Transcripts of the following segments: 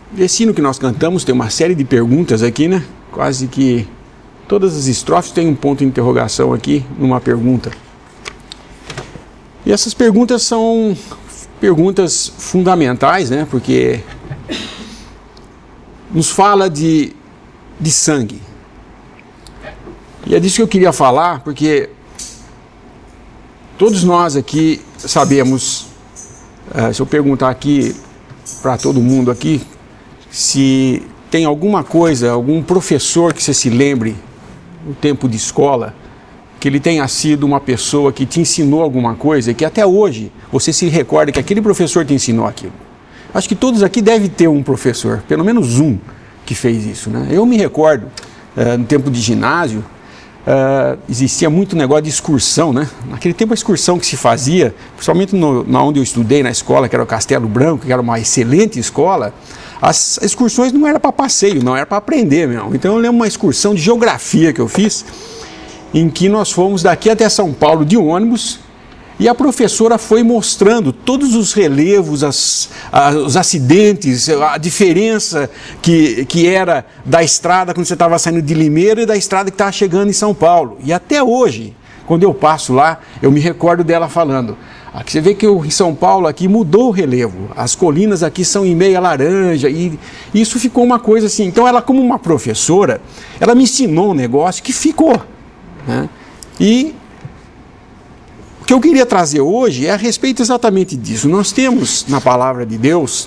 Esse hino que nós cantamos tem uma série de perguntas aqui, né? Quase que todas as estrofes têm um ponto de interrogação aqui, numa pergunta. E essas perguntas são perguntas fundamentais, né? Porque nos fala de sangue. E é disso que eu queria falar, porque todos nós aqui sabemos, se eu perguntar aqui para todo mundo aqui, se tem alguma coisa, algum professor que você se lembre no tempo de escola, que ele tenha sido uma pessoa que te ensinou alguma coisa e que até hoje você se recorda que aquele professor te ensinou aquilo. Acho que todos aqui devem ter um professor, pelo menos um, que fez isso, né? Eu me recordo, no tempo de ginásio, existia muito negócio de excursão, né? Naquele tempo a excursão que se fazia, principalmente na onde eu estudei na escola, que era o Castelo Branco, que era uma excelente escola, as excursões não era para passeio, não, era para aprender mesmo. Então eu lembro uma excursão de geografia que eu fiz, em que nós fomos daqui até São Paulo de ônibus, e a professora foi mostrando todos os relevos, os acidentes, a diferença que era da estrada quando você estava saindo de Limeira e da estrada que estava chegando em São Paulo. E até hoje, quando eu passo lá, eu me recordo dela falando: aqui você vê que em São Paulo aqui mudou o relevo, as colinas aqui são em meia laranja, e isso ficou uma coisa assim. Então ela, como uma professora, ela me ensinou um negócio que ficou, né? E o que eu queria trazer hoje é a respeito exatamente disso. Nós temos na palavra de Deus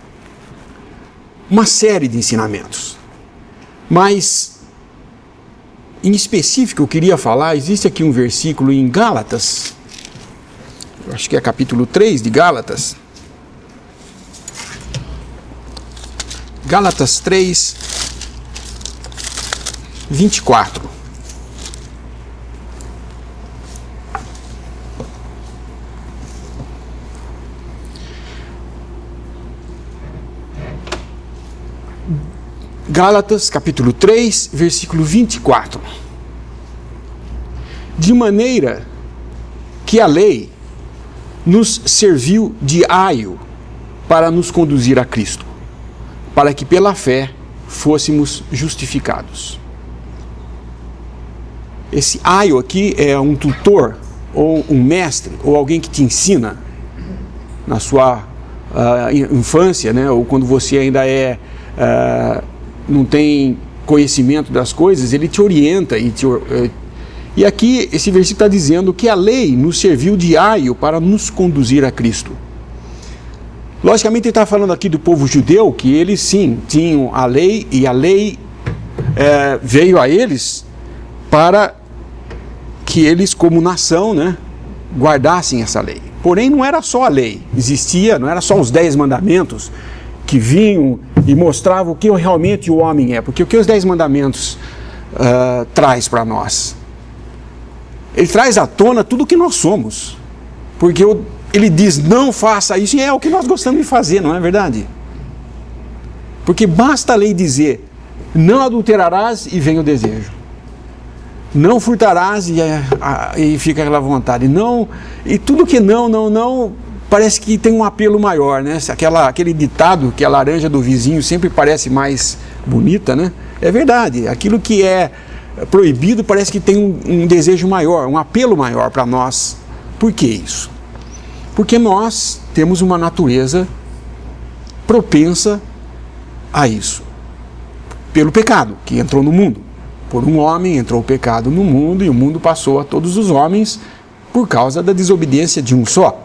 uma série de ensinamentos, mas em específico eu queria falar, existe aqui um versículo em Gálatas, acho que é capítulo 3 de Gálatas, Gálatas 3, 24. Gálatas, capítulo 3, versículo 24. De maneira que a lei nos serviu de aio para nos conduzir a Cristo, para que pela fé fôssemos justificados. Esse aio aqui é um tutor, ou um mestre, ou alguém que te ensina na sua infância, né? Ou quando você ainda não tem conhecimento das coisas, ele te orienta e aqui esse versículo está dizendo que a lei nos serviu de aio para nos conduzir a Cristo. Logicamente ele está falando aqui do povo judeu, que eles sim tinham a lei, e a lei veio a eles para que eles, como nação, né, guardassem essa lei. Porém não era só a lei, não era só os 10 mandamentos que vinham e mostravam o que realmente o homem é, porque o que os 10 mandamentos traz para nós? Ele traz à tona tudo o que nós somos, porque ele diz: não faça isso, e é o que nós gostamos de fazer, não é verdade? Porque basta a lei dizer: não adulterarás, e vem o desejo, não furtarás, e fica aquela vontade, não, e tudo que não, parece que tem um apelo maior, né? Aquele ditado que a laranja do vizinho sempre parece mais bonita, né? É verdade, aquilo que é proibido parece que tem um desejo maior, um apelo maior para nós. Por que isso? Porque nós temos uma natureza propensa a isso, pelo pecado que entrou no mundo. Por um homem entrou o pecado no mundo, e o mundo passou a todos os homens por causa da desobediência de um só.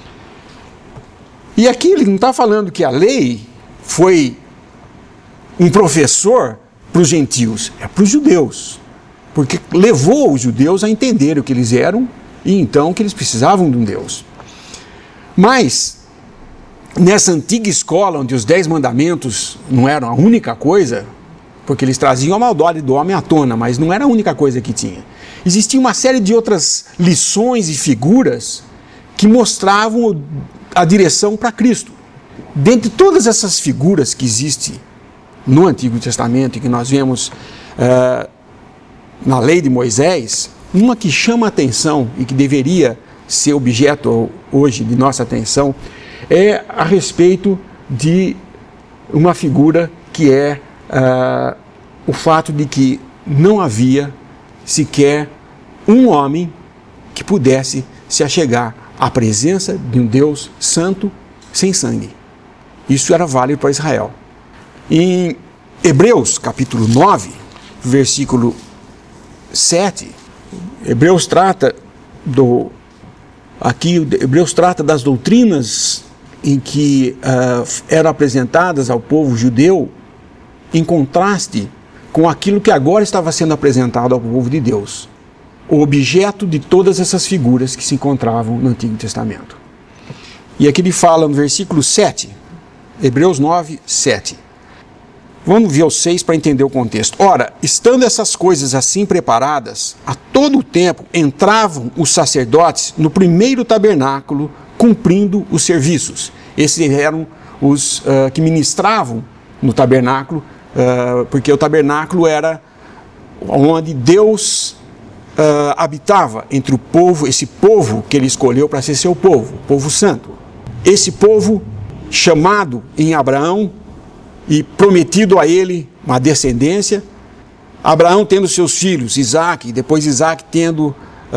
E aqui ele não está falando que a lei foi um professor para os gentios, é para os judeus, porque levou os judeus a entender o que eles eram e então que eles precisavam de um Deus. Mas nessa antiga escola, onde os 10 mandamentos não eram a única coisa, porque eles traziam a maldade do homem à tona, mas não era a única coisa que tinha. Existia uma série de outras lições e figuras que mostravam a direção para Cristo. Dentre todas essas figuras que existem no Antigo Testamento e que nós vemos na lei de Moisés, uma que chama a atenção e que deveria ser objeto hoje de nossa atenção é a respeito de uma figura que é o fato de que não havia sequer um homem que pudesse se achegar à presença de um Deus santo sem sangue. Isso era válido para Israel. Em Hebreus capítulo 9, versículo 7, Hebreus trata das doutrinas em que eram apresentadas ao povo judeu em contraste com aquilo que agora estava sendo apresentado ao povo de Deus, o objeto de todas essas figuras que se encontravam no Antigo Testamento. E aqui ele fala no versículo 7, Hebreus 9, 7. Vamos ver o 6 para entender o contexto. Ora, estando essas coisas assim preparadas, a todo o tempo entravam os sacerdotes no primeiro tabernáculo, cumprindo os serviços. Esses eram os que ministravam no tabernáculo, porque o tabernáculo era onde Deus habitava entre o povo, esse povo que ele escolheu para ser seu povo, o povo santo. Esse povo chamado em Abraão e prometido a ele uma descendência, Abraão tendo seus filhos, Isaac, depois Isaac tendo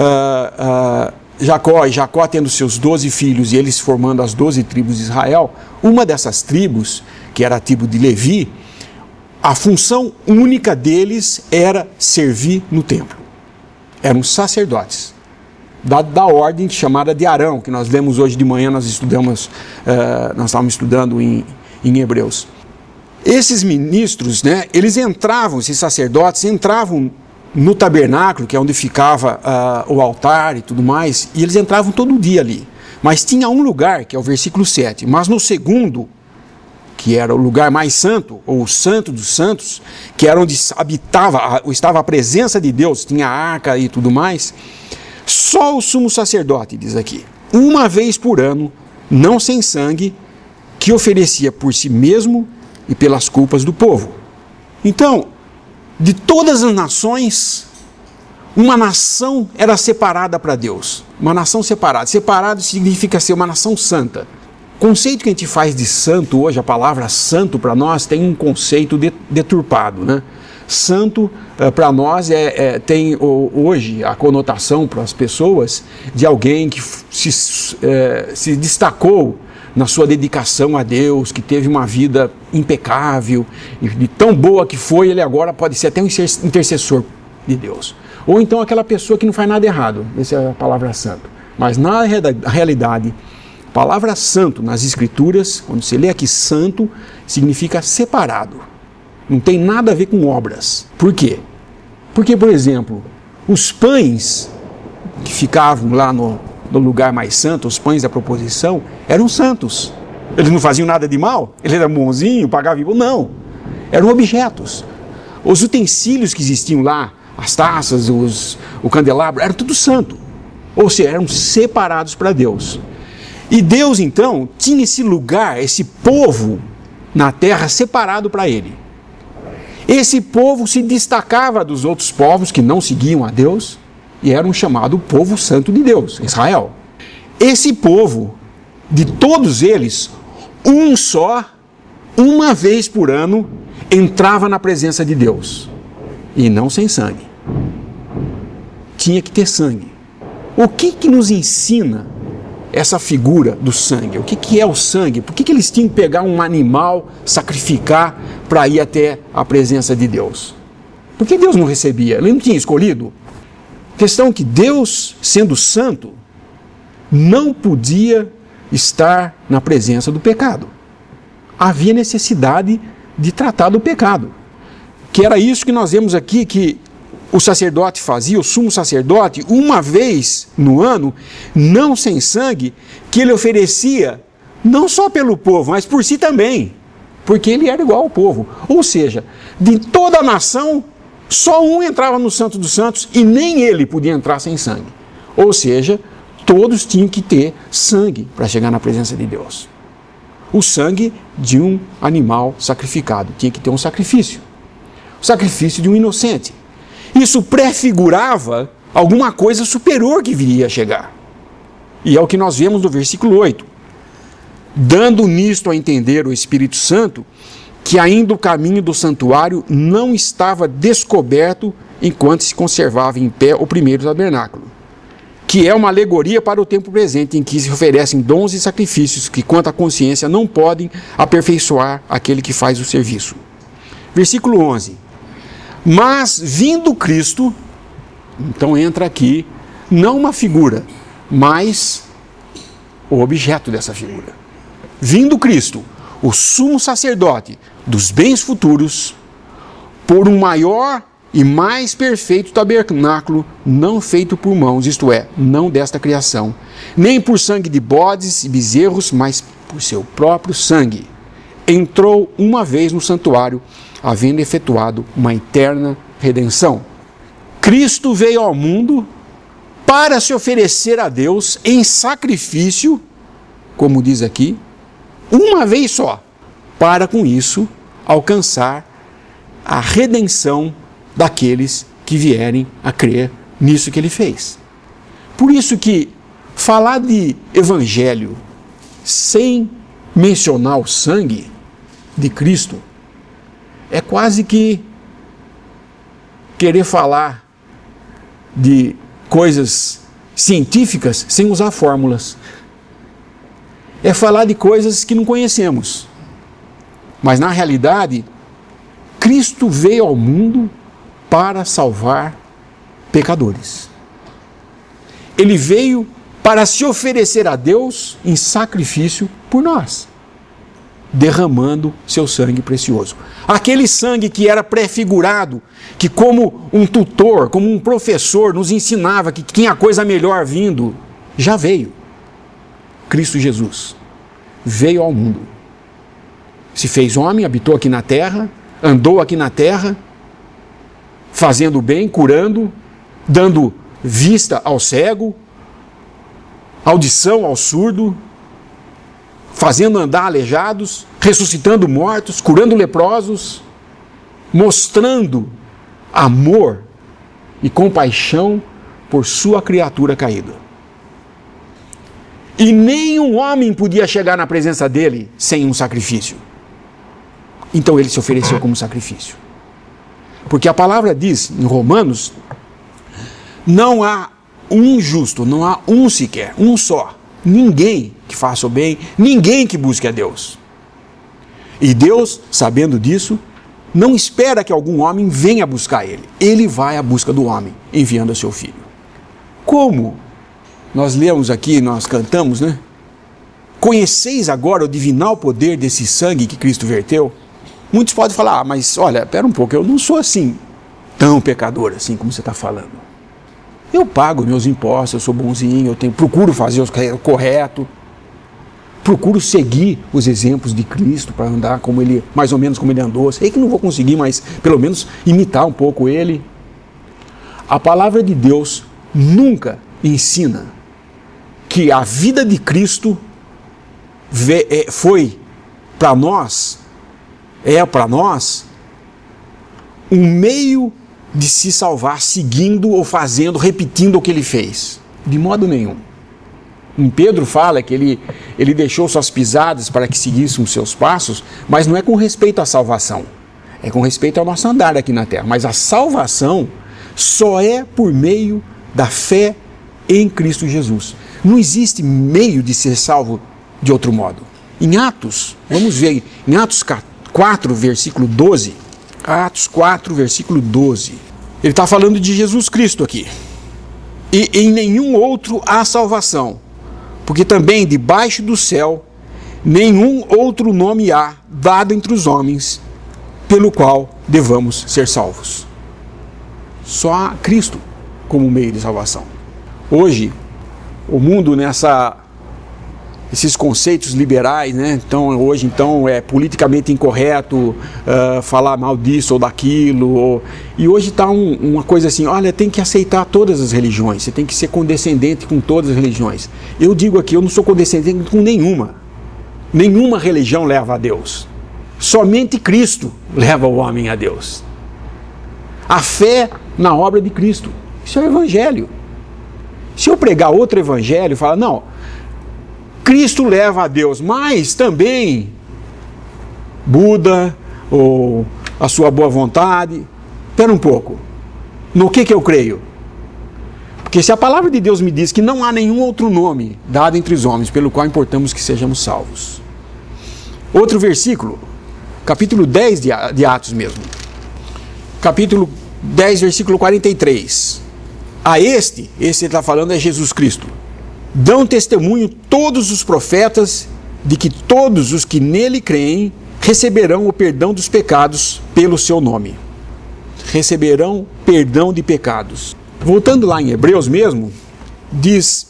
Jacó, e Jacó tendo seus 12 filhos, e eles formando as 12 tribos de Israel. Uma dessas tribos, que era a tribo de Levi, a função única deles era servir no templo. Eram sacerdotes, da ordem chamada de Arão, que nós lemos hoje de manhã, nós estávamos estudando em Hebreus. Esses ministros, esses sacerdotes entravam no tabernáculo, que é onde ficava o altar e tudo mais, e eles entravam todo dia ali. Mas tinha um lugar, que é o versículo 7, mas no segundo, que era o lugar mais santo, ou o santo dos santos, que era onde estava a presença de Deus, tinha a arca e tudo mais, só o sumo sacerdote, diz aqui, uma vez por ano, não sem sangue, que oferecia por si mesmo e pelas culpas do povo. Então, de todas as nações, uma nação era separada para Deus. Uma nação separada. Separado significa ser uma nação santa. O conceito que a gente faz de santo hoje, a palavra santo para nós tem um conceito deturpado, né? Santo para nós tem hoje a conotação para as pessoas de alguém que se destacou na sua dedicação a Deus, que teve uma vida impecável, e de tão boa que foi, ele agora pode ser até um intercessor de Deus. Ou então aquela pessoa que não faz nada errado, essa é a palavra santo. Mas na realidade, a palavra santo nas Escrituras, quando você lê aqui santo, significa separado. Não tem nada a ver com obras. Por quê? Porque, por exemplo, os pães que ficavam lá no lugar mais santo, os pães da proposição, eram santos. Eles não faziam nada de mal? Eles eram bonzinhos, pagavam imposto? Não. Eram objetos. Os utensílios que existiam lá, as taças, o candelabro, eram tudo santo. Ou seja, eram separados para Deus. E Deus, então, tinha esse lugar, esse povo na terra separado para Ele. Esse povo se destacava dos outros povos que não seguiam a Deus, e era um chamado povo santo de Deus, Israel. Esse povo, de todos eles, um só, uma vez por ano, entrava na presença de Deus. E não sem sangue. Tinha que ter sangue. O que nos ensina essa figura do sangue? O que é o sangue? Por que eles tinham que pegar um animal, sacrificar para ir até a presença de Deus? Por que Deus não recebia? Ele não tinha escolhido? A questão é que Deus, sendo santo, não podia estar na presença do pecado. Havia necessidade de tratar do pecado. Que era isso que nós vemos aqui, que o sacerdote fazia, o sumo sacerdote, uma vez no ano, não sem sangue, que ele oferecia, não só pelo povo, mas por si também, porque ele era igual ao povo. Ou seja, de toda a nação, só um entrava no Santo dos Santos e nem ele podia entrar sem sangue. Ou seja, todos tinham que ter sangue para chegar na presença de Deus. O sangue de um animal sacrificado, tinha que ter um sacrifício. O sacrifício de um inocente. Isso prefigurava alguma coisa superior que viria a chegar. E é o que nós vemos no versículo 8. Dando nisto a entender o Espírito Santo, que ainda o caminho do santuário não estava descoberto enquanto se conservava em pé o primeiro tabernáculo, que é uma alegoria para o tempo presente, em que se oferecem dons e sacrifícios que, quanto à consciência, não podem aperfeiçoar aquele que faz o serviço. Versículo 11. Mas, vindo Cristo, então entra aqui, não uma figura, mas o objeto dessa figura. Vindo Cristo, o sumo sacerdote dos bens futuros, por um maior e mais perfeito tabernáculo, não feito por mãos, isto é, não desta criação, nem por sangue de bodes e bezerros, mas por seu próprio sangue, entrou uma vez no santuário, havendo efetuado uma eterna redenção. Cristo veio ao mundo para se oferecer a Deus em sacrifício, como diz aqui, uma vez só, para com isso alcançar a redenção daqueles que vierem a crer nisso que ele fez. Por isso que falar de evangelho sem mencionar o sangue de Cristo é quase que querer falar de coisas científicas sem usar fórmulas. É falar de coisas que não conhecemos. Mas, na realidade, Cristo veio ao mundo para salvar pecadores. Ele veio para se oferecer a Deus em sacrifício por nós, derramando seu sangue precioso. Aquele sangue que era prefigurado, que como um tutor, como um professor nos ensinava que tinha coisa melhor vindo, já veio. Cristo Jesus veio ao mundo, se fez homem, habitou aqui na terra, andou aqui na terra, fazendo bem, curando, dando vista ao cego, audição ao surdo, fazendo andar aleijados, ressuscitando mortos, curando leprosos, mostrando amor e compaixão por sua criatura caída. E nenhum homem podia chegar na presença dele sem um sacrifício. Então ele se ofereceu como sacrifício. Porque a palavra diz, em Romanos, não há um justo, não há um sequer, um só. Ninguém que faça o bem, ninguém que busque a Deus. E Deus, sabendo disso, não espera que algum homem venha buscar ele. Ele vai à busca do homem, enviando o seu filho. Como nós lemos aqui, nós cantamos, né? Conheceis agora o divinal poder desse sangue que Cristo verteu? Muitos podem falar, mas olha, pera um pouco, eu não sou assim, tão pecador assim como você está falando. Eu pago meus impostos, eu sou bonzinho, procuro fazer o correto, procuro seguir os exemplos de Cristo para andar como ele, mais ou menos como ele andou. Sei que não vou conseguir, mas pelo menos imitar um pouco ele. A palavra de Deus nunca ensina que a vida de Cristo foi para nós, para nós, um meio de se salvar seguindo ou fazendo, repetindo o que ele fez. De modo nenhum. Em Pedro fala que ele deixou suas pisadas para que seguíssemos seus passos, mas não é com respeito à salvação. É com respeito ao nosso andar aqui na terra. Mas a salvação só é por meio da fé em Cristo Jesus. Não existe meio de ser salvo de outro modo. Em Atos, vamos ver, em Atos 4, versículo 12, Atos 4, versículo 12, ele está falando de Jesus Cristo aqui. E em nenhum outro há salvação, porque também debaixo do céu nenhum outro nome há dado entre os homens, pelo qual devamos ser salvos. Só há Cristo como meio de salvação. Hoje, o mundo esses conceitos liberais, né? Hoje é politicamente incorreto falar mal disso ou daquilo. E hoje está uma coisa assim, olha, tem que aceitar todas as religiões, você tem que ser condescendente com todas as religiões. Eu digo aqui, eu não sou condescendente com nenhuma. Nenhuma religião leva a Deus. Somente Cristo leva o homem a Deus. A fé na obra de Cristo. Isso é o Evangelho. Se eu pregar outro Evangelho, fala, não, Cristo leva a Deus, mas também Buda, ou a sua boa vontade. Espera um pouco. No que eu creio? Porque se a palavra de Deus me diz que não há nenhum outro nome dado entre os homens pelo qual importamos que sejamos salvos. Outro versículo, capítulo 10 de Atos mesmo. Capítulo 10, versículo 43. A esse ele está falando é Jesus Cristo. Dão testemunho todos os profetas de que todos os que nele creem receberão o perdão dos pecados pelo seu nome. Receberão perdão de pecados. Voltando lá em Hebreus mesmo, diz: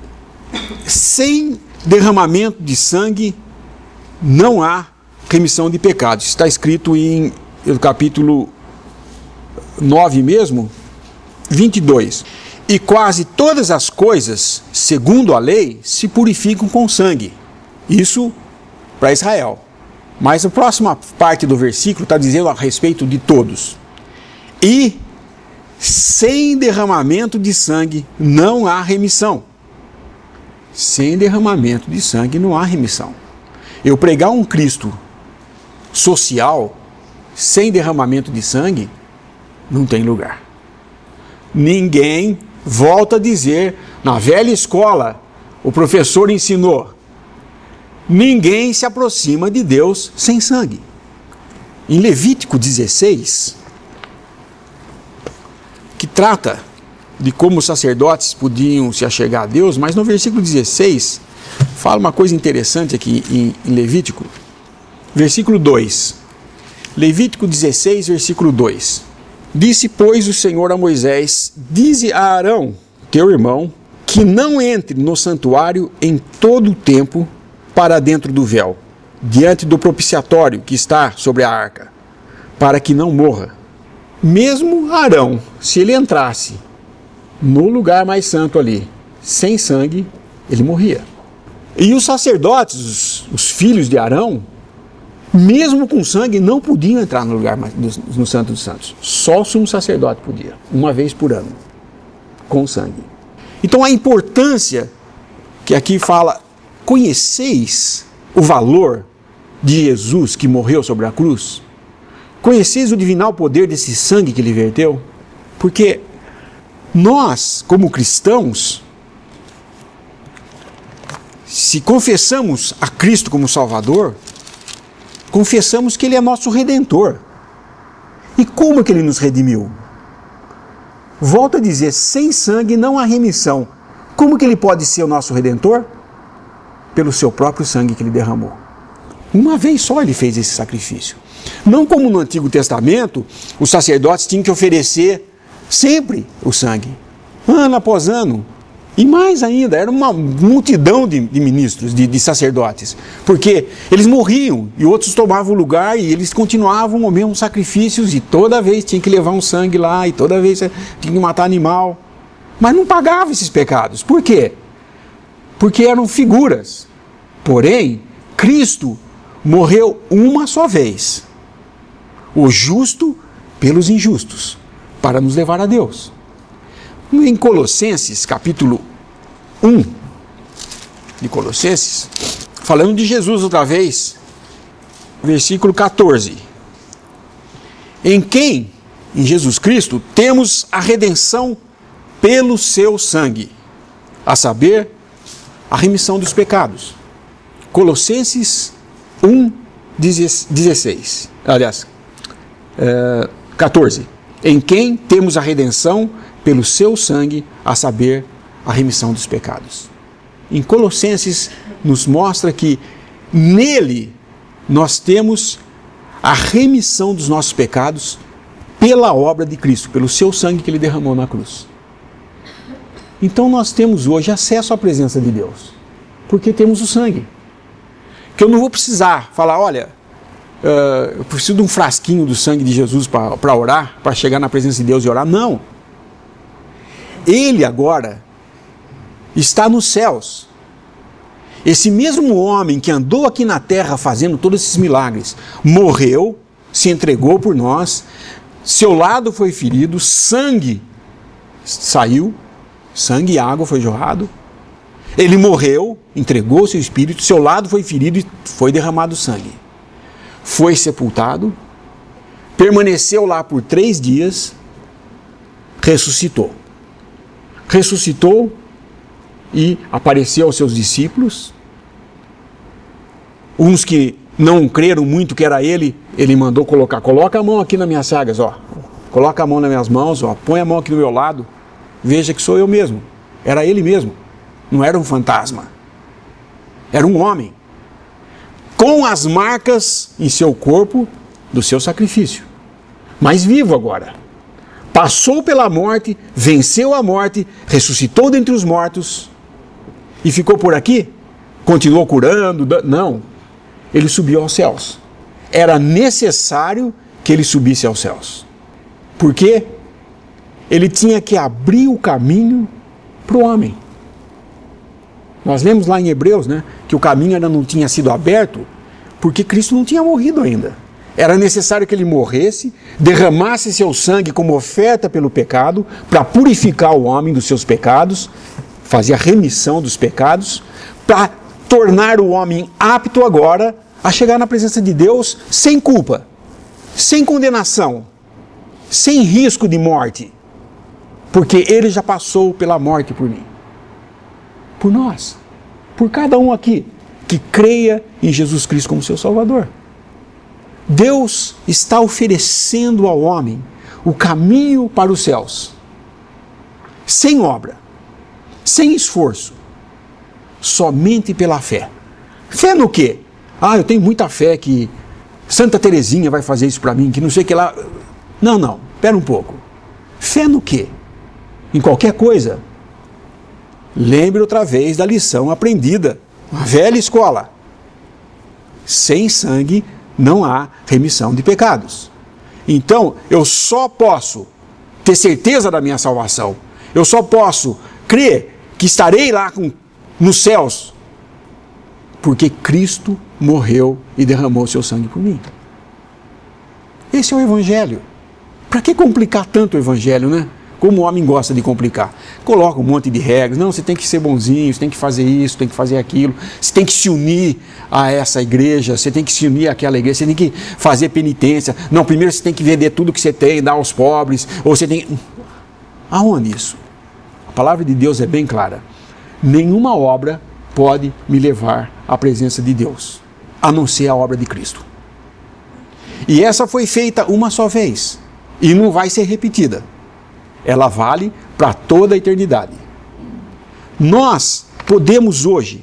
sem derramamento de sangue não há remissão de pecados. Está escrito no capítulo 9 mesmo, 22. E quase todas as coisas, segundo a lei, se purificam com sangue. Isso para Israel. Mas a próxima parte do versículo está dizendo a respeito de todos. E sem derramamento de sangue não há remissão. Sem derramamento de sangue não há remissão. Eu pregar um Cristo social, sem derramamento de sangue, não tem lugar. Ninguém, volta a dizer, na velha escola, o professor ensinou, ninguém se aproxima de Deus sem sangue. Em Levítico 16, que trata de como os sacerdotes podiam se achegar a Deus, mas no versículo 16, fala uma coisa interessante aqui em Levítico, versículo 2. Levítico 16, versículo 2. Disse, pois, o Senhor a Moisés: dize a Arão, teu irmão, que não entre no santuário em todo o tempo para dentro do véu, diante do propiciatório que está sobre a arca, para que não morra. Mesmo Arão, se ele entrasse no lugar mais santo ali, sem sangue, ele morria. E os sacerdotes, os filhos de Arão, mesmo com sangue, não podiam entrar no lugar no Santo dos Santos. Só o sumo sacerdote podia, uma vez por ano, com sangue. Então a importância que aqui fala, conheceis o valor de Jesus que morreu sobre a cruz? Conheceis o divinal poder desse sangue que ele verteu? Porque nós, como cristãos, se confessamos a Cristo como Salvador, confessamos que Ele é nosso Redentor. E como que Ele nos redimiu? Volto a dizer, sem sangue não há remissão. Como que Ele pode ser o nosso Redentor? Pelo seu próprio sangue que Ele derramou. Uma vez só Ele fez esse sacrifício. Não como no Antigo Testamento, os sacerdotes tinham que oferecer sempre o sangue, ano após ano. E mais ainda, era uma multidão de ministros, de sacerdotes, porque eles morriam e outros tomavam o lugar e eles continuavam os mesmos sacrifícios e toda vez tinha que levar um sangue lá e toda vez tinha que matar animal. Mas não pagava esses pecados. Por quê? Porque eram figuras. Porém, Cristo morreu uma só vez, o justo pelos injustos, para nos levar a Deus. Em Colossenses, capítulo 1 de Colossenses, falando de Jesus outra vez, versículo 14. Em quem, em Jesus Cristo, temos a redenção pelo seu sangue, a saber, a remissão dos pecados. Colossenses 1, 16. Aliás, 14. Em quem temos a redenção pelo seu sangue, a saber, a remissão dos pecados. Em Colossenses nos mostra que nele nós temos a remissão dos nossos pecados pela obra de Cristo, pelo seu sangue que Ele derramou na cruz. Então nós temos hoje acesso à presença de Deus, porque temos o sangue. Que eu não vou precisar falar, olha, eu preciso de um frasquinho do sangue de Jesus para orar, para chegar na presença de Deus e orar. Não. Ele agora está nos céus. Esse mesmo homem que andou aqui na terra fazendo todos esses milagres, morreu, se entregou por nós, seu lado foi ferido, sangue saiu, sangue e água foi jorrado, ele morreu, entregou seu espírito, seu lado foi ferido e foi derramado sangue. Foi sepultado, permaneceu lá por 3 dias, ressuscitou. Ressuscitou e apareceu aos seus discípulos. Uns que não creram muito que era ele mandou coloca a mão aqui nas minhas chagas, ó. Coloca a mão nas minhas mãos, ó. Põe a mão aqui do meu lado. Veja que sou eu mesmo. Era ele mesmo. Não era um fantasma. Era um homem. Com as marcas em seu corpo do seu sacrifício. Mas vivo agora. Passou pela morte, venceu a morte, ressuscitou dentre os mortos e ficou por aqui? Continuou curando? Não. Ele subiu aos céus. Era necessário que ele subisse aos céus. Por quê? Ele tinha que abrir o caminho para o homem. Nós lemos lá em Hebreus, né, que o caminho ainda não tinha sido aberto, porque Cristo não tinha morrido ainda. Era necessário que ele morresse, derramasse seu sangue como oferta pelo pecado, para purificar o homem dos seus pecados, fazer a remissão dos pecados, para tornar o homem apto agora a chegar na presença de Deus sem culpa, sem condenação, sem risco de morte, porque ele já passou pela morte por mim, por nós, por cada um aqui que creia em Jesus Cristo como seu Salvador. Deus está oferecendo ao homem o caminho para os céus, sem obra, sem esforço, somente pela fé. Fé no quê? Eu tenho muita fé que Santa Teresinha vai fazer isso para mim, que não sei o que lá. Não, espera um pouco. Fé no quê? Em qualquer coisa. Lembre outra vez da lição aprendida, a velha escola. Sem sangue não há remissão de pecados. Então, eu só posso ter certeza da minha salvação, eu só posso crer que estarei lá nos céus, porque Cristo morreu e derramou seu sangue por mim. Esse é o Evangelho. Para que complicar tanto o Evangelho, né? Como o homem gosta de complicar. Coloca um monte de regras. Não, você tem que ser bonzinho, você tem que fazer isso, tem que fazer aquilo. Você tem que se unir a essa igreja, você tem que se unir àquela igreja, você tem que fazer penitência. Não, primeiro você tem que vender tudo que você tem, dar aos pobres. Ou você tem... Aonde isso? A palavra de Deus é bem clara. Nenhuma obra pode me levar à presença de Deus, a não ser a obra de Cristo. E essa foi feita uma só vez, e não vai ser repetida. Ela vale para toda a eternidade. Nós podemos hoje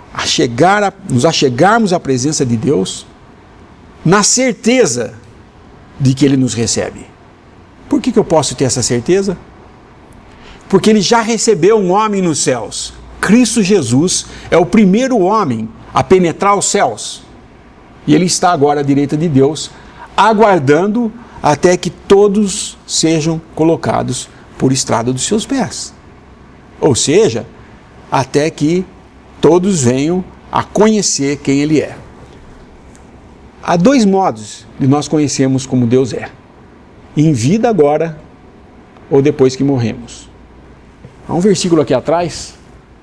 nos achegarmos à presença de Deus na certeza de que Ele nos recebe. Por que eu posso ter essa certeza? Porque Ele já recebeu um homem nos céus. Cristo Jesus é o primeiro homem a penetrar os céus. E Ele está agora à direita de Deus, aguardando até que todos sejam colocados por estrada dos seus pés. Ou seja, até que todos venham a conhecer quem Ele é. Há 2 modos de nós conhecermos como Deus é. Em vida agora, ou depois que morremos. Há um versículo aqui atrás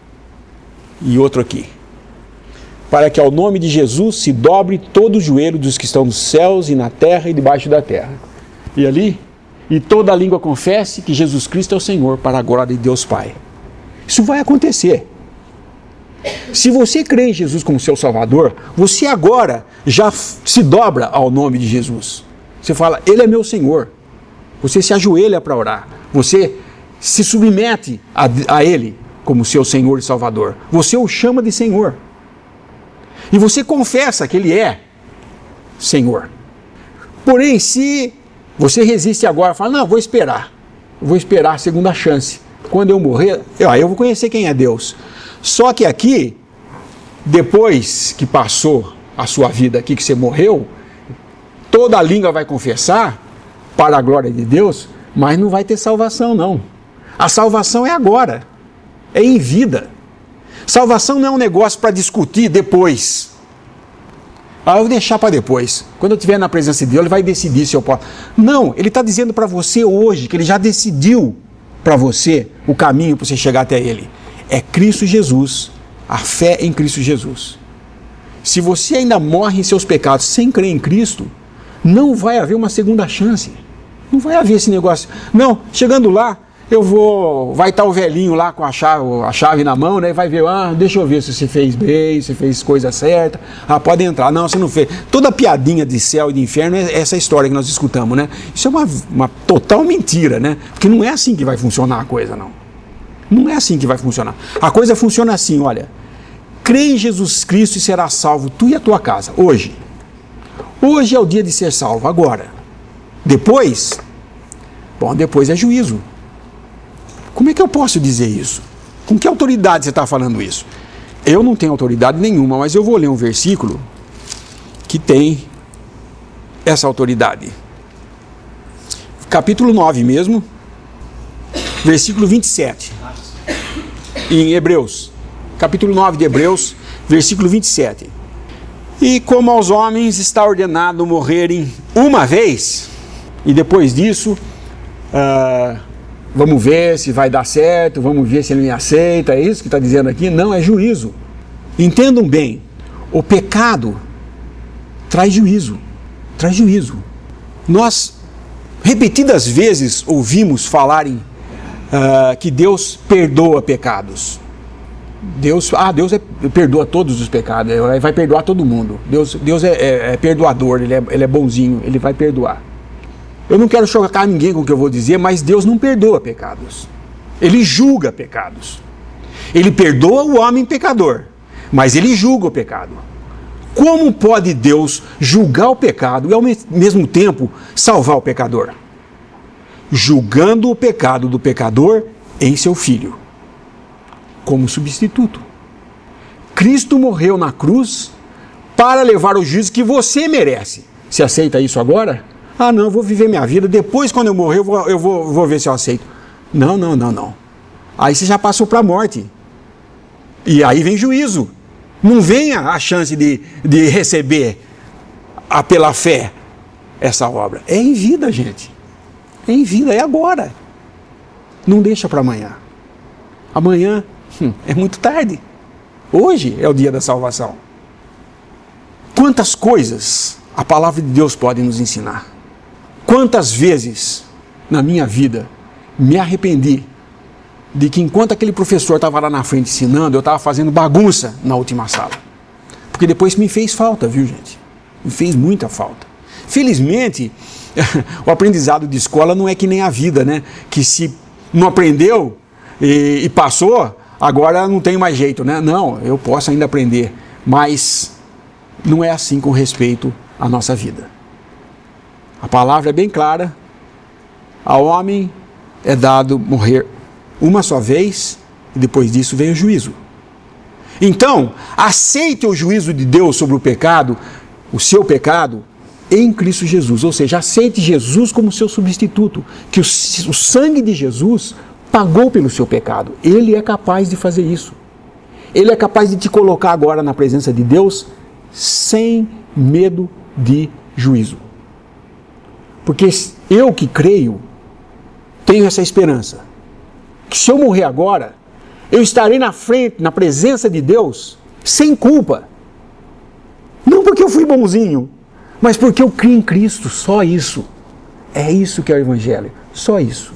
e outro aqui. Para que ao nome de Jesus se dobre todo o joelho dos que estão nos céus e na terra e debaixo da terra. E ali, e toda a língua confesse que Jesus Cristo é o Senhor, para a glória de Deus Pai. Isso vai acontecer. Se você crê em Jesus como seu Salvador, você agora já se dobra ao nome de Jesus. Você fala, Ele é meu Senhor. Você se ajoelha para orar. Você se submete a Ele como seu Senhor e Salvador. Você o chama de Senhor. E você confessa que Ele é Senhor. Porém, se você resiste agora, fala, não, vou esperar a segunda chance. Quando eu morrer, eu vou conhecer quem é Deus. Só que aqui, depois que passou a sua vida aqui, que você morreu, toda a língua vai confessar, para a glória de Deus, mas não vai ter salvação não. A salvação é agora, é em vida. Salvação não é um negócio para discutir depois. Eu vou deixar para depois. Quando eu estiver na presença de Deus, Ele vai decidir se eu posso. Não, Ele está dizendo para você hoje, que Ele já decidiu para você o caminho para você chegar até Ele. É Cristo Jesus, a fé em Cristo Jesus. Se você ainda morre em seus pecados sem crer em Cristo, Não vai haver uma segunda chance. Não vai haver esse negócio. Não, chegando lá, vai estar o velhinho lá com a chave na mão, né? E vai ver, deixa eu ver se você fez bem, se fez coisa certa. Pode entrar. Não, você não fez. Toda piadinha de céu e de inferno é essa história que nós escutamos, né? Isso é uma total mentira, né? Porque não é assim que vai funcionar a coisa, não. Não é assim que vai funcionar. A coisa funciona assim, olha. Crê em Jesus Cristo e será salvo tu e a tua casa, hoje. Hoje é o dia de ser salvo, agora. Depois é juízo. Como é que eu posso dizer isso? Com que autoridade você está falando isso? Eu não tenho autoridade nenhuma, mas eu vou ler um versículo que tem essa autoridade. Capítulo 9 mesmo, versículo 27. Em Hebreus, capítulo 9 de Hebreus, versículo 27. E como aos homens está ordenado morrerem uma vez, e depois disso, vamos ver se vai dar certo, vamos ver se ele me aceita, é isso que está dizendo aqui? Não, é juízo. Entendam bem, o pecado traz juízo, Nós, repetidas vezes, ouvimos falarem que Deus perdoa pecados. Deus perdoa todos os pecados, ele vai perdoar todo mundo. Deus é perdoador, ele é bonzinho, ele vai perdoar. Eu não quero chocar ninguém com o que eu vou dizer, mas Deus não perdoa pecados. Ele julga pecados. Ele perdoa o homem pecador, mas ele julga o pecado. Como pode Deus julgar o pecado e ao mesmo tempo salvar o pecador? Julgando o pecado do pecador em seu Filho, como substituto. Cristo morreu na cruz para levar o juízo que você merece. Você aceita isso agora? Não, eu vou viver minha vida, depois quando eu morrer eu vou ver se eu aceito. Não. Aí você já passou para a morte. E aí vem juízo. Não venha a chance de receber pela fé essa obra. É em vida, gente. É em vida, é agora. Não deixa para amanhã. Amanhã é muito tarde. Hoje é o dia da salvação. Quantas coisas a palavra de Deus pode nos ensinar? Quantas vezes na minha vida me arrependi de que enquanto aquele professor estava lá na frente ensinando, eu estava fazendo bagunça na última sala. Porque depois me fez falta, viu, gente? Me fez muita falta. Felizmente, o aprendizado de escola não é que nem a vida, né? Que se não aprendeu e passou, agora não tem mais jeito, né? Não, eu posso ainda aprender, mas não é assim com respeito à nossa vida. A palavra é bem clara, ao homem é dado morrer uma só vez, e depois disso vem o juízo. Então, aceite o juízo de Deus sobre o pecado, o seu pecado, em Cristo Jesus. Ou seja, aceite Jesus como seu substituto, que o sangue de Jesus pagou pelo seu pecado. Ele é capaz de fazer isso. Ele é capaz de te colocar agora na presença de Deus sem medo de juízo. Porque eu que creio, tenho essa esperança, que se eu morrer agora, eu estarei na frente, na presença de Deus, sem culpa. Não porque eu fui bonzinho, mas porque eu criei em Cristo, só isso. É isso que é o Evangelho, só isso.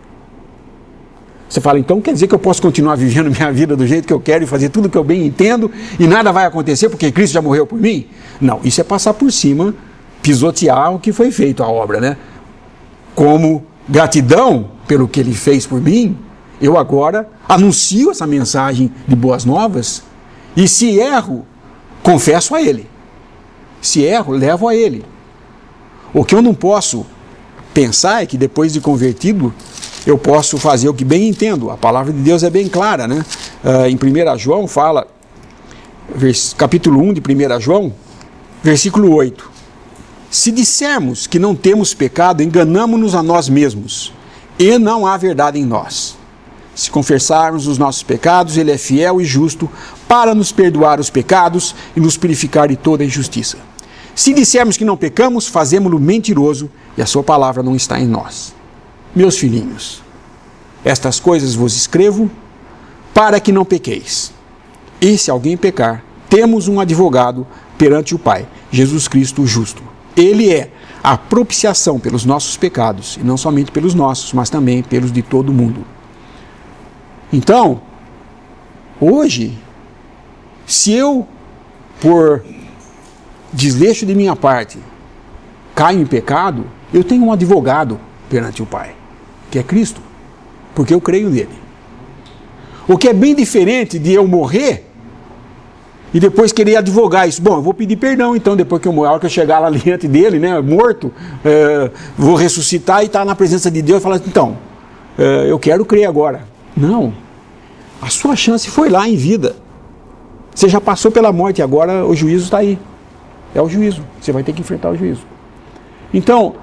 Você fala, então quer dizer que eu posso continuar vivendo minha vida do jeito que eu quero e fazer tudo que eu bem entendo e nada vai acontecer porque Cristo já morreu por mim? Não, isso é passar por cima, pisotear o que foi feito, a obra, né? Como gratidão pelo que Ele fez por mim, eu agora anuncio essa mensagem de boas novas e se erro, confesso a Ele. Se erro, levo a Ele. O que eu não posso pensar é que depois de convertido, eu posso fazer o que bem entendo. A palavra de Deus é bem clara, né? Em 1 João fala, capítulo 1 de 1 João, versículo 8. Se dissermos que não temos pecado, enganamo-nos a nós mesmos, e não há verdade em nós. Se confessarmos os nossos pecados, Ele é fiel e justo para nos perdoar os pecados e nos purificar de toda injustiça. Se dissermos que não pecamos, fazemo-lo mentiroso e a sua palavra não está em nós. Meus filhinhos, estas coisas vos escrevo para que não pequeis. E se alguém pecar, temos um advogado perante o Pai, Jesus Cristo o justo. Ele é a propiciação pelos nossos pecados, e não somente pelos nossos, mas também pelos de todo mundo. Então, hoje, se eu, por desleixo de minha parte, caio em pecado, eu tenho um advogado perante o Pai, que é Cristo, porque eu creio nele. O que é bem diferente de eu morrer e depois querer advogar isso. Bom, eu vou pedir perdão, então, depois que a hora que eu chegar lá diante dele, né, morto, vou ressuscitar e estar na presença de Deus e falar, então, eu quero crer agora. Não. A sua chance foi lá em vida. Você já passou pela morte e agora o juízo está aí. É o juízo. Você vai ter que enfrentar o juízo. Então,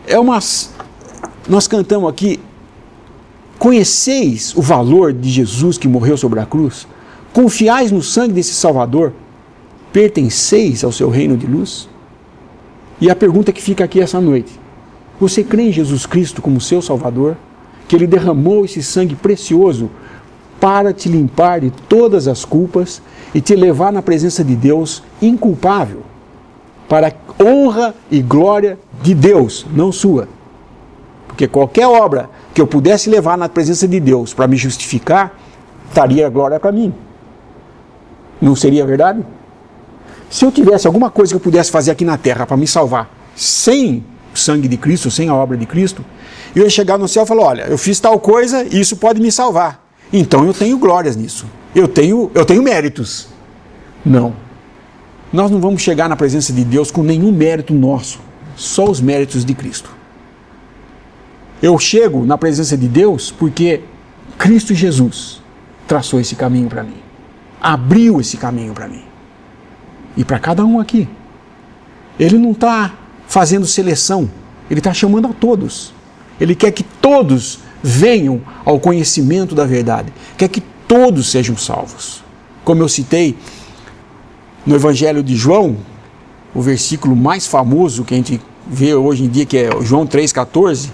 nós cantamos aqui, conheceis o valor de Jesus que morreu sobre a cruz? Confiais no sangue desse Salvador? Pertenceis ao seu reino de luz? E a pergunta que fica aqui essa noite, você crê em Jesus Cristo como seu Salvador? Que Ele derramou esse sangue precioso para te limpar de todas as culpas e te levar na presença de Deus inculpável, para a honra e glória de Deus, não sua. Porque qualquer obra que eu pudesse levar na presença de Deus para me justificar, traria glória para mim. Não seria verdade? Se eu tivesse alguma coisa que eu pudesse fazer aqui na terra para me salvar, sem o sangue de Cristo, sem a obra de Cristo, eu ia chegar no céu e falar, olha, eu fiz tal coisa e isso pode me salvar. Então eu tenho glórias nisso. Eu tenho méritos. Não. Nós não vamos chegar na presença de Deus com nenhum mérito nosso, só os méritos de Cristo. Eu chego na presença de Deus porque Cristo Jesus traçou esse caminho para mim, abriu esse caminho para mim e para cada um aqui. Ele não está fazendo seleção, Ele está chamando a todos. Ele quer que todos venham ao conhecimento da verdade, quer que todos sejam salvos. Como eu citei no Evangelho de João, o versículo mais famoso que a gente vê hoje em dia, que é João 3,14,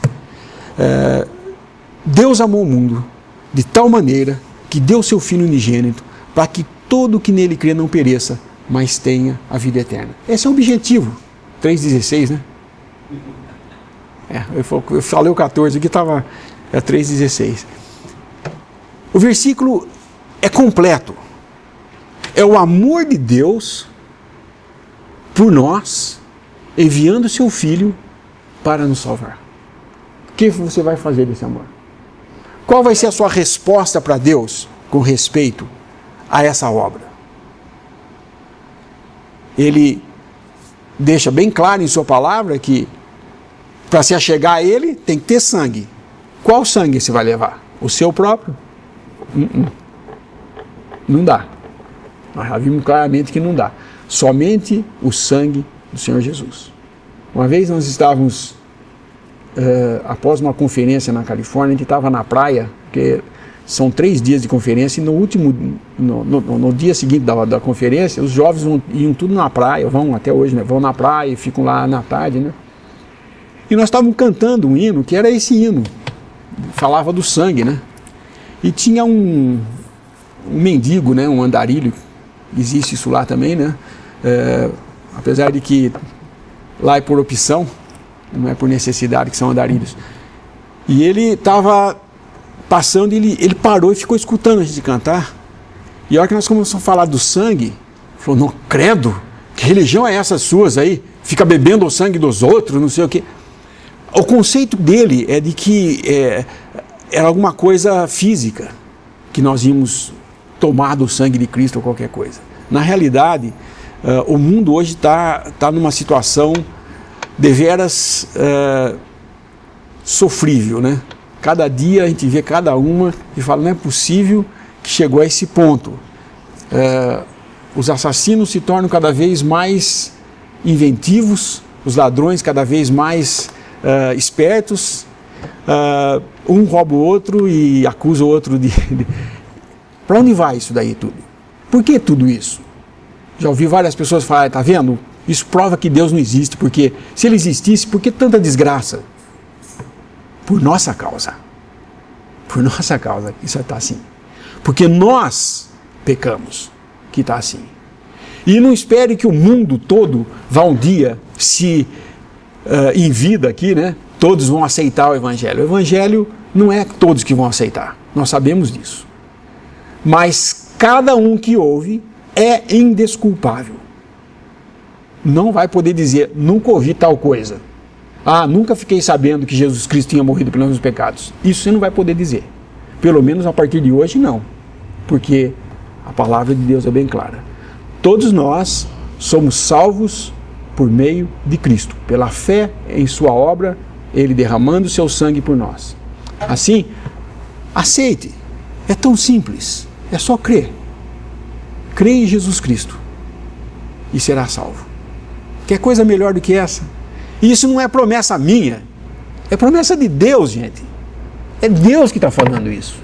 Deus amou o mundo de tal maneira que deu seu Filho unigênito para que todo que nele crê não pereça, mas tenha a vida eterna. Esse é o objetivo. 3,16, né? Eu falei o 14, aqui estava 3,16. O versículo é completo. É o amor de Deus por nós, enviando seu Filho para nos salvar. O que você vai fazer desse amor? Qual vai ser a sua resposta para Deus com respeito a essa obra? Ele deixa bem claro em sua palavra que para se achegar a Ele tem que ter sangue. Qual sangue você vai levar? O seu próprio? Não dá. Nós já vimos claramente que não dá. Somente o sangue do Senhor Jesus. Uma vez nós estávamos, após uma conferência na Califórnia, a gente estava na praia, porque são 3 dias de conferência, e no dia seguinte da conferência, os jovens iam tudo na praia, vão até hoje, né? Vão na praia e ficam lá na tarde, né? E nós estávamos cantando um hino, que era esse hino, falava do sangue, né? E tinha um mendigo, né? Um andarilho, existe isso lá também, né? Apesar de que lá é por opção, não é por necessidade que são andarilhos. E ele estava passando, ele parou e ficou escutando a gente cantar. E a hora que nós começamos a falar do sangue, falou, não, credo, que religião é essa suas aí? Fica bebendo o sangue dos outros, não sei o quê. O conceito dele é de que era alguma coisa física, que nós íamos tomar do sangue de Cristo ou qualquer coisa. Na realidade, o mundo hoje está numa situação deveras sofrível, né? Cada dia a gente vê cada uma e fala, não é possível que chegou a esse ponto. Os assassinos se tornam cada vez mais inventivos, os ladrões cada vez mais espertos, um rouba o outro e acusa o outro de... Para onde vai isso daí tudo? Por que tudo isso? Já ouvi várias pessoas falar, tá vendo? Isso prova que Deus não existe, porque se Ele existisse, por que tanta desgraça? Por nossa causa. Por nossa causa, isso está assim. Porque nós pecamos, que está assim. E não espere que o mundo todo vá um dia se em vida aqui, né? Todos vão aceitar o Evangelho. O Evangelho não é todos que vão aceitar, nós sabemos disso. Mas cada um que ouve é indesculpável. Não vai poder dizer, nunca ouvi tal coisa. Nunca fiquei sabendo que Jesus Cristo tinha morrido pelos meus pecados. Isso você não vai poder dizer. Pelo menos a partir de hoje, não. Porque a palavra de Deus é bem clara. Todos nós somos salvos por meio de Cristo, pela fé em sua obra, Ele derramando o seu sangue por nós. Assim, aceite. É tão simples. É só crer. Crê em Jesus Cristo e será salvo. Quer coisa melhor do que essa? E isso não é promessa minha. É promessa de Deus, gente. É Deus que está falando isso.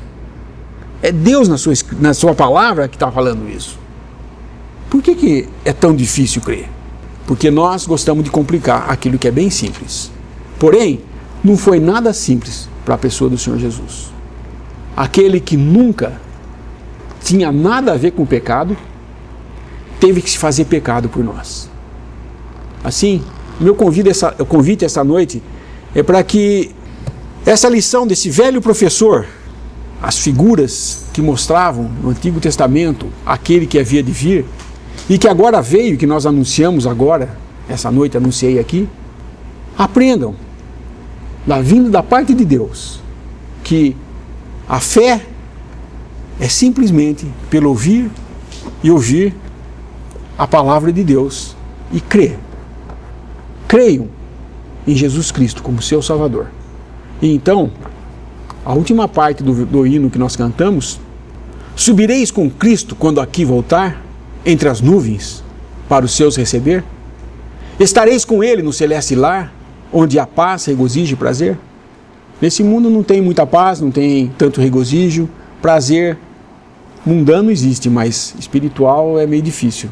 É Deus na sua palavra que está falando isso. Por que é tão difícil crer? Porque nós gostamos de complicar aquilo que é bem simples. Porém, não foi nada simples para a pessoa do Senhor Jesus. Aquele que nunca tinha nada a ver com o pecado, teve que se fazer pecado por nós. Assim, meu convite essa noite é para que essa lição desse velho professor, as figuras que mostravam no Antigo Testamento aquele que havia de vir, e que agora veio, que nós anunciamos agora, essa noite anunciei aqui, aprendam, vindo da parte de Deus, que a fé é simplesmente pelo ouvir e ouvir a palavra de Deus e crer. Creiam em Jesus Cristo como seu Salvador. E então, a última parte do hino que nós cantamos, subireis com Cristo quando aqui voltar, entre as nuvens, para os seus receber? Estareis com Ele no celeste lar, onde há paz, regozijo e prazer? Nesse mundo não tem muita paz, não tem tanto regozijo, prazer mundano existe, mas espiritual é meio difícil.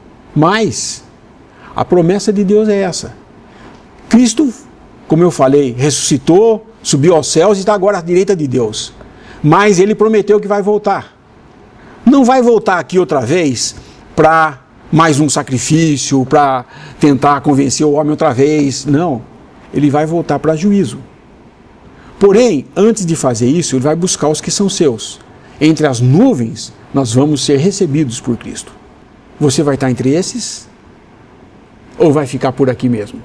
Mas a promessa de Deus é essa. Cristo, como eu falei, ressuscitou, subiu aos céus e está agora à direita de Deus. Mas Ele prometeu que vai voltar. Não vai voltar aqui outra vez para mais um sacrifício, para tentar convencer o homem outra vez. Não. Ele vai voltar para juízo. Porém, antes de fazer isso, Ele vai buscar os que são seus. Entre as nuvens, nós vamos ser recebidos por Cristo. Você vai estar entre esses? Ou vai ficar por aqui mesmo?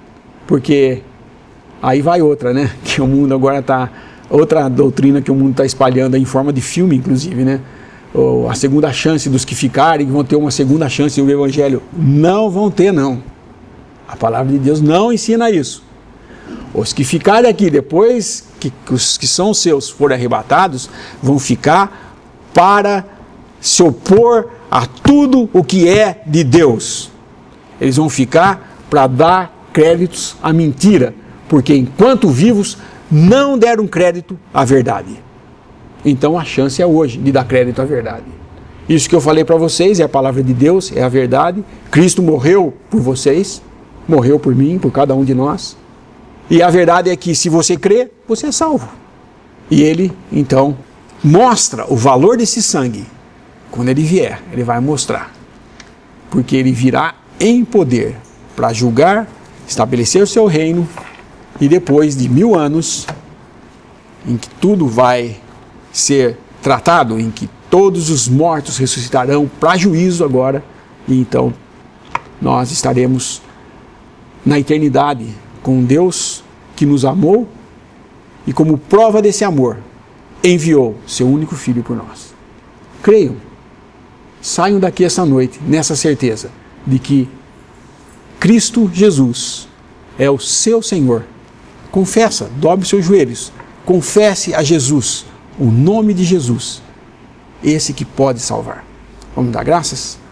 Porque aí vai outra, né? Que o mundo agora está... Outra doutrina que o mundo está espalhando em forma de filme, inclusive, né? A segunda chance dos que ficarem, vão ter uma segunda chance no Evangelho. Não vão ter, não. A palavra de Deus não ensina isso. Os que ficarem aqui, depois que os que são seus forem arrebatados, vão ficar para se opor a tudo o que é de Deus. Eles vão ficar para dar créditos à mentira, porque enquanto vivos não deram crédito à verdade. Então a chance é hoje de dar crédito à verdade. Isso que eu falei para vocês é a palavra de Deus, é a verdade. Cristo morreu por vocês, morreu por mim, por cada um de nós. E a verdade é que se você crê, você é salvo. E Ele, então, mostra o valor desse sangue. Quando Ele vier, Ele vai mostrar. Porque Ele virá em poder para julgar, estabelecer o seu reino, e depois de 1000 anos, em que tudo vai ser tratado, em que todos os mortos ressuscitarão para juízo agora, e então nós estaremos na eternidade com Deus que nos amou e, como prova desse amor, enviou seu único Filho por nós. Creiam, saiam daqui essa noite nessa certeza de que Cristo Jesus é o seu Senhor. Confessa, dobre os seus joelhos, confesse a Jesus, o nome de Jesus, esse que pode salvar. Vamos dar graças?